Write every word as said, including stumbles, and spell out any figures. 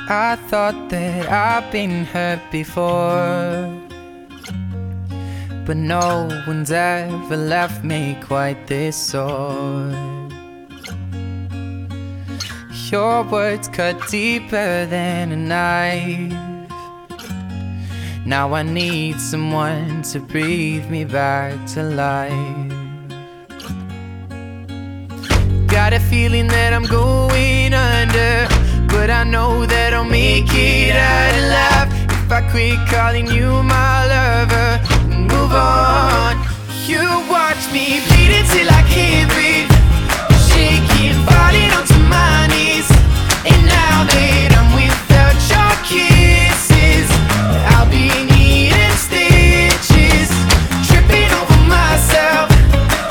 I thought that I've been hurt before, but no one's ever left me quite this sore. Your words cut deeper than a knife. Now I need someone to breathe me back to life. Got a feeling that I'm going under, but I know that I'll make it out alive if I quit calling you my lover and move on. You watch me bleed until